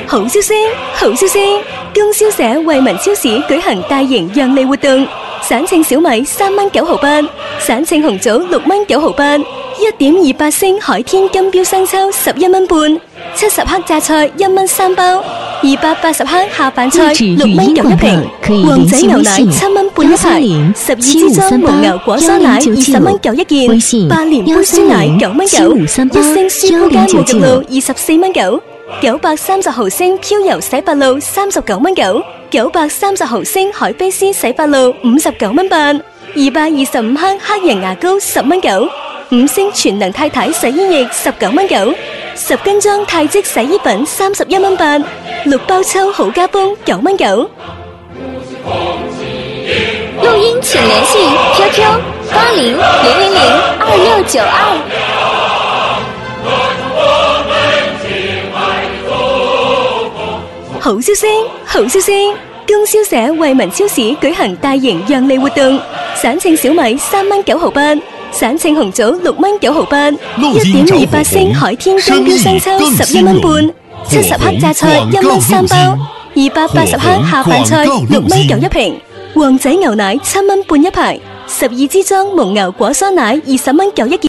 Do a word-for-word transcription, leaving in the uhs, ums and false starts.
好消息，好消息！供銷社惠民超市舉行大型讓利活動，省稱小米三蚊九毫八，省稱紅棗六蚊九毫八，一點二八升海天金標生抽十一蚊半，七十克榨菜一蚊三包，二百八十克下飯菜六蚊九一瓶，旺仔牛奶七蚊半一排，十二支裝蒙牛果蔬奶二十蚊九一件，八年杯酸奶九蚊九，一升舒膚佳沐浴露二十四蚊九。九百三十毫升飄柔洗髮露三十九蚊九，九百三十毫升海飛絲洗髮露五十九蚊八，二百二十五克黑人牙膏十蚊九，五升全能太太洗衣液十九蚊九，十斤裝太積洗衣粉三十一蚊八，六包抽好家風九蚊九。 錄音請聯繫 Q Q 八零零零零二六九二。 好消息，好消息！供銷社惠民超市舉行大型讓利活動，省稱小米三蚊九毫八，省稱紅棗六蚊九毫八，一點二八升海天金標生抽十一蚊半，七十克榨菜一蚊三包，二百八十克下飯菜六蚊九一瓶，旺仔牛奶七蚊半一排，十二支裝蒙牛果蔬奶二十蚊九一件。